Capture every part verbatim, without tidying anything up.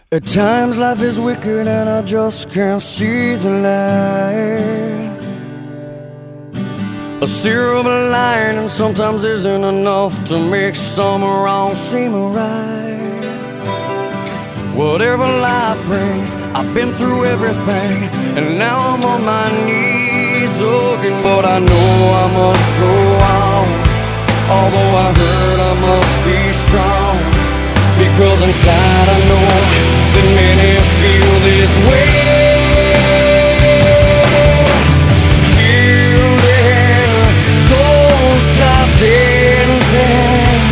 At times life is wicked and I just can't see the light. A silver lining sometimes isn't enough to make some wrong seem right. Whatever life brings, I've been through everything, and now I'm on my knees looking. But I know I must go on, although I hurt I must be strong, because inside I know that many feel this way. Children, don't stop dancing.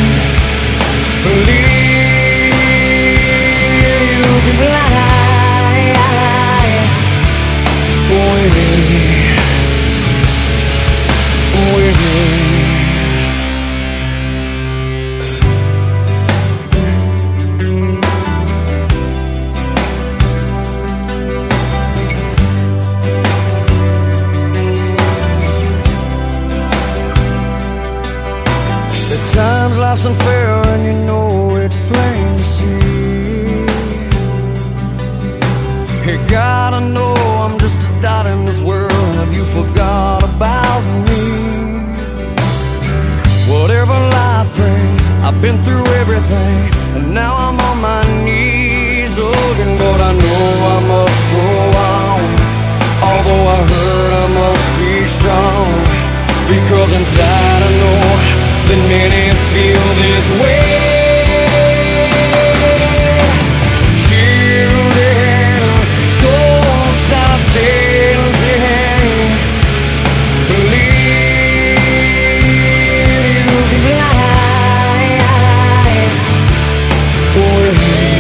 Believe you can fly with me, with me. At times life's unfair and you know it's plain to see. You gotta know I'm just a dot in this world. Have you forgot about me? Whatever life brings, I've been through everything, and now I'm on my knees looking. But I know I must go on, although I hurt I must be strong, because inside I know that many feel this way. Children, don't stop dancing. Believe you can fly with me.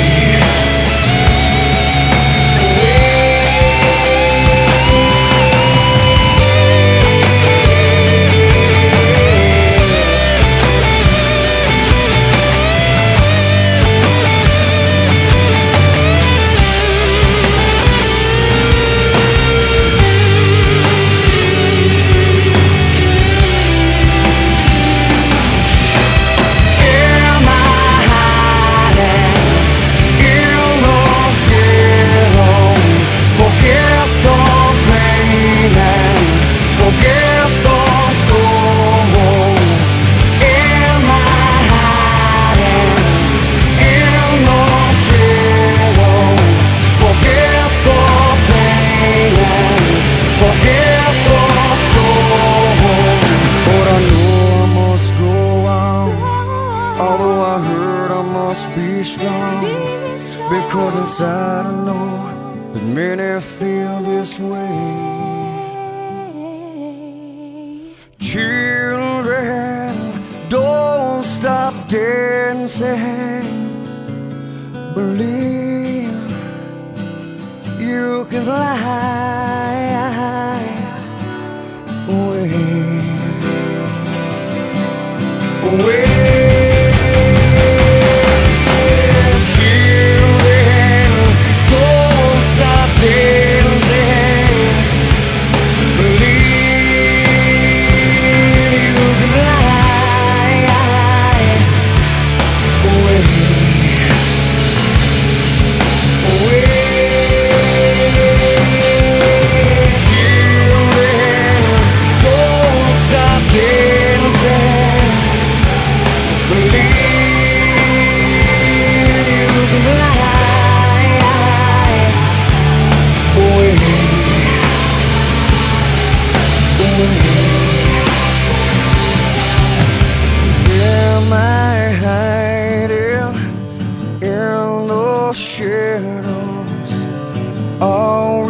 Be strong, because inside I know that many feel this way. Children, don't stop dancing. Believe you can fly away, away. Am I hiding in the shadows? Oh,